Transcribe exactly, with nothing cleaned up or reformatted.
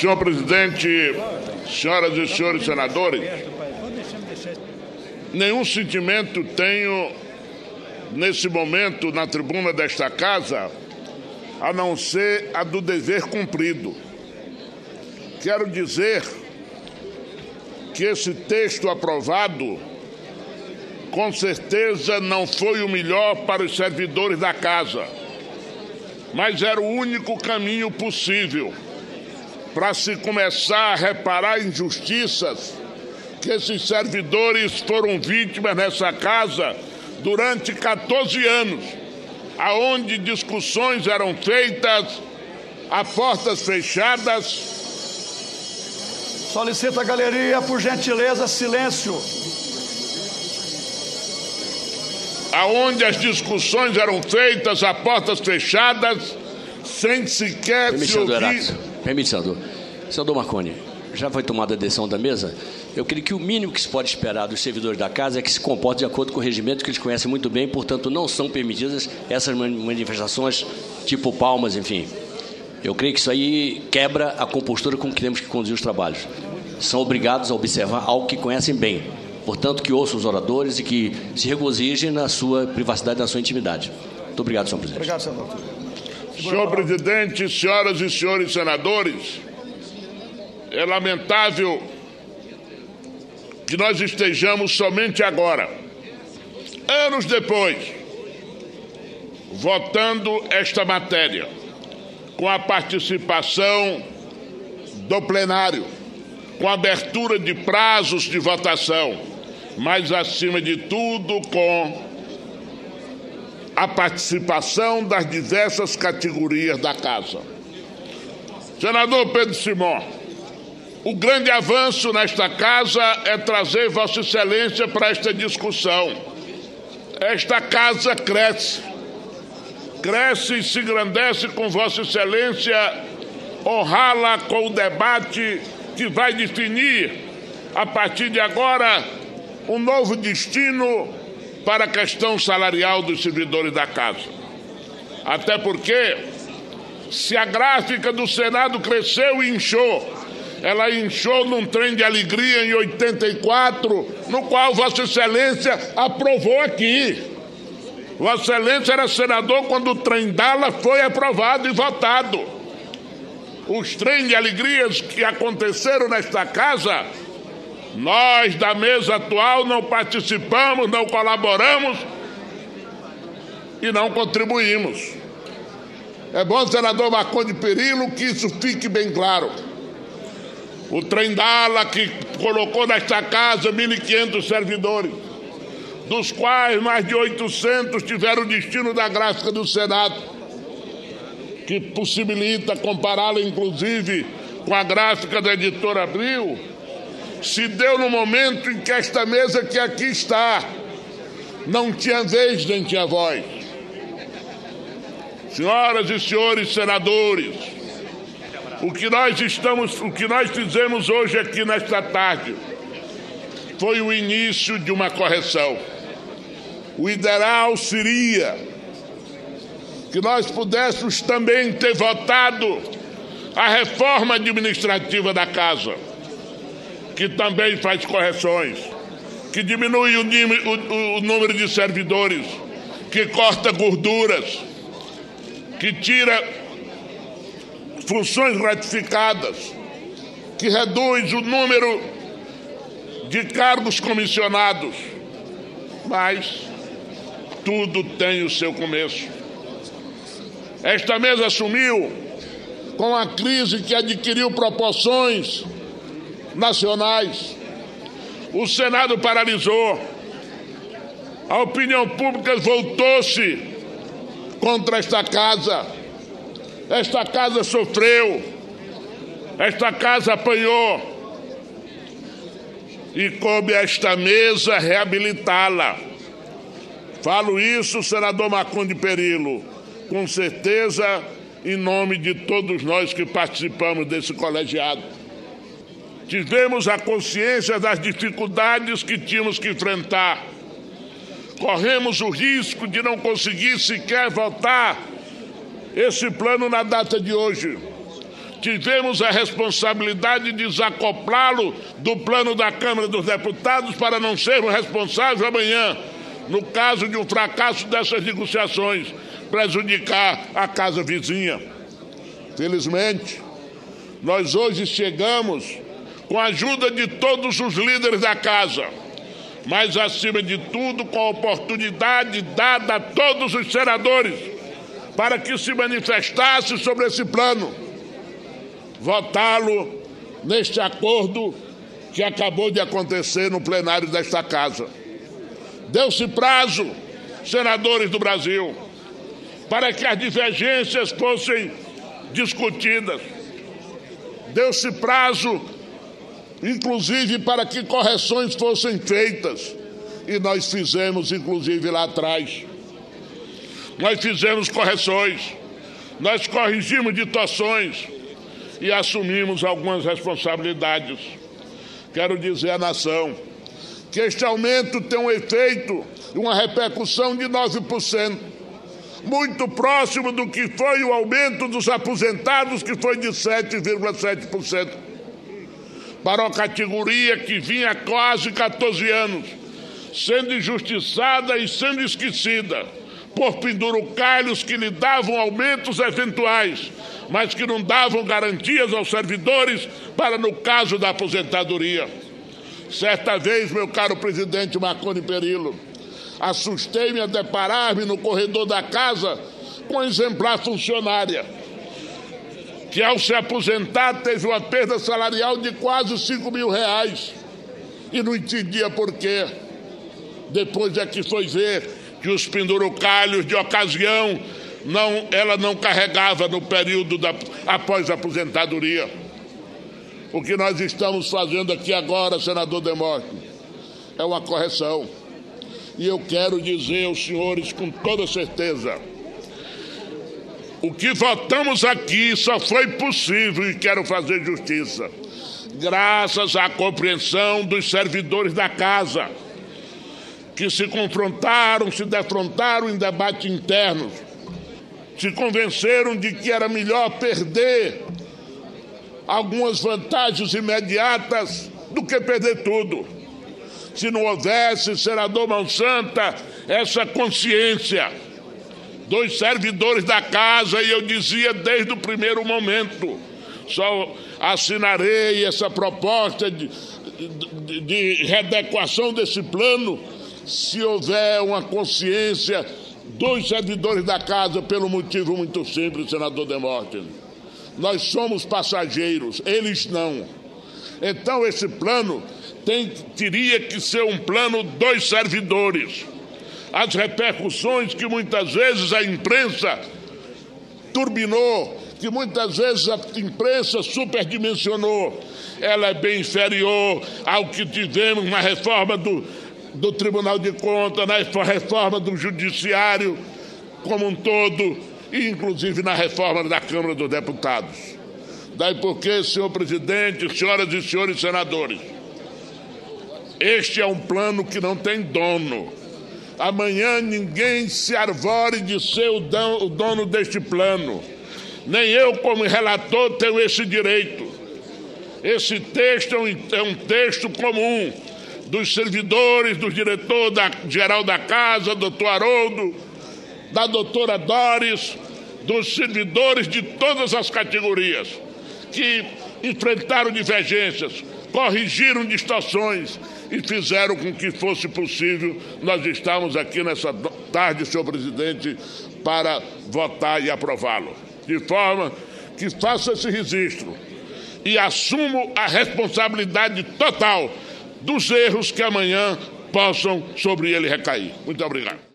Senhor presidente, senhoras e senhores senadores, nenhum sentimento tenho nesse momento na tribuna desta casa, a não ser a do dever cumprido. Quero dizer que esse texto aprovado, com certeza não foi o melhor para os servidores da casa, mas era o único caminho possível para se começar a reparar injustiças que esses servidores foram vítimas nessa casa durante quatorze anos, aonde discussões eram feitas a portas fechadas. Solicito a galeria, por gentileza, silêncio. Aonde as discussões eram feitas a portas fechadas, sem sequer Permite, se ouvir... Heráclito. Permite, senador. Senador Marconi, já foi tomada a decisão da mesa? Eu creio que o mínimo que se pode esperar dos servidores da casa é que se comportem de acordo com o regimento que eles conhecem muito bem, portanto, não são permitidas essas manifestações tipo palmas, enfim. Eu creio que isso aí quebra a compostura com que temos que conduzir os trabalhos. São obrigados a observar algo que conhecem bem. Portanto, que ouçam os oradores e que se regozijem na sua privacidade, na sua intimidade. Muito obrigado, senhor presidente. Obrigado, senador. Senhor presidente, senhoras e senhores senadores, é lamentável que nós estejamos somente agora, anos depois, votando esta matéria, com a participação do plenário, com a abertura de prazos de votação, mas, acima de tudo, com a participação das diversas categorias da casa. Senador Pedro Simão, o grande avanço nesta casa é trazer Vossa Excelência para esta discussão. Esta casa cresce, cresce e se engrandece com Vossa Excelência, honrá-la com o debate que vai definir, a partir de agora, um novo destino para a questão salarial dos servidores da casa. Até porque, se a gráfica do Senado cresceu e inchou, ela inchou num trem de alegria em oitenta e quatro, no qual Vossa Excelência aprovou aqui. Vossa Excelência era senador quando o trem dala foi aprovado e votado. Os trens de alegrias que aconteceram nesta casa, nós da mesa atual não participamos, não colaboramos e não contribuímos. É bom, senador Marconi Perillo, que isso fique bem claro. O trem dala que colocou nesta casa mil e quinhentos servidores, dos quais mais de oitocentos tiveram o destino da gráfica do Senado, que possibilita compará-la, inclusive, com a gráfica da editora Abril, se deu no momento em que esta mesa que aqui está não tinha vez nem tinha voz. Senhoras e senhores senadores, o que nós estamos, o que nós fizemos hoje aqui nesta tarde foi o início de uma correção. O ideal seria que nós pudéssemos também ter votado a reforma administrativa da casa, que também faz correções, que diminui o, o, o número de servidores, que corta gorduras, que tira funções ratificadas, que reduz o número de cargos comissionados, mas tudo tem o seu começo. Esta mesa assumiu com a crise que adquiriu proporções nacionais. O Senado paralisou, a opinião pública voltou-se contra esta casa. Esta casa sofreu, esta casa apanhou, e coube a esta mesa reabilitá-la. Falo isso, senador Marconi Perillo, com certeza em nome de todos nós que participamos desse colegiado. Tivemos a consciência das dificuldades que tínhamos que enfrentar. Corremos o risco de não conseguir sequer votar esse plano na data de hoje. tivemos a responsabilidade de desacoplá-lo do plano da Câmara dos Deputados para não sermos responsáveis amanhã, no caso de um fracasso dessas negociações, prejudicar a casa vizinha. Felizmente, nós hoje chegamos com a ajuda de todos os líderes da casa, mas, acima de tudo, com a oportunidade dada a todos os senadores para que se manifestasse sobre esse plano, votá-lo neste acordo que acabou de acontecer no plenário desta casa. Deu-se prazo, senadores do Brasil, para que as divergências fossem discutidas. Deu-se prazo, inclusive, para que correções fossem feitas. E nós fizemos, inclusive, lá atrás. Nós fizemos correções, nós corrigimos distorções e assumimos algumas responsabilidades. Quero dizer à nação que este aumento tem um efeito e uma repercussão de nove por cento, muito próximo do que foi o aumento dos aposentados, que foi de sete vírgula sete por cento. Para uma categoria que vinha há quase quatorze anos, sendo injustiçada e sendo esquecida por pendurucalhos que lhe davam aumentos eventuais, mas que não davam garantias aos servidores para no caso da aposentadoria. Certa vez, meu caro presidente Marconi Perillo, assustei-me a deparar-me no corredor da casa com uma exemplar funcionária, que ao se aposentar teve uma perda salarial de quase cinco mil reais. E não entendia por quê. Depois é que foi ver que os pendurucalhos de ocasião não, ela não carregava no período da, após a aposentadoria. O que nós estamos fazendo aqui agora, senador Demóstenes, é uma correção. E eu quero dizer aos senhores com toda certeza, o que votamos aqui só foi possível, e quero fazer justiça, graças à compreensão dos servidores da casa, que se confrontaram, se defrontaram em debates internos, se convenceram de que era melhor perder algumas vantagens imediatas do que perder tudo. Se não houvesse, senador Monsanta, essa consciência dos servidores da casa, e eu dizia desde o primeiro momento, só assinarei essa proposta de, de, de readequação desse plano se houver uma consciência dos servidores da casa, pelo motivo muito simples, senador Demóstenes. Nós somos passageiros, eles não. Então esse plano tem, teria que ser um plano dos servidores. As repercussões que muitas vezes a imprensa turbinou, que muitas vezes a imprensa superdimensionou, ela é bem inferior ao que tivemos na reforma do, do Tribunal de Contas, na reforma do Judiciário como um todo, e inclusive na reforma da Câmara dos Deputados. Daí porque, senhor presidente, senhoras e senhores senadores, este é um plano que não tem dono. Amanhã ninguém se arvore de ser o dono deste plano. Nem eu, como relator, tenho esse direito. Esse texto é um texto comum dos servidores, do diretor da, geral da casa, doutor Haroldo, da doutora Doris, dos servidores de todas as categorias, que enfrentaram divergências, corrigiram distorções e fizeram com que fosse possível nós estarmos aqui nessa tarde, senhor presidente, para votar e aprová-lo. De forma que faça esse registro e assumo a responsabilidade total dos erros que amanhã possam sobre ele recair. Muito obrigado.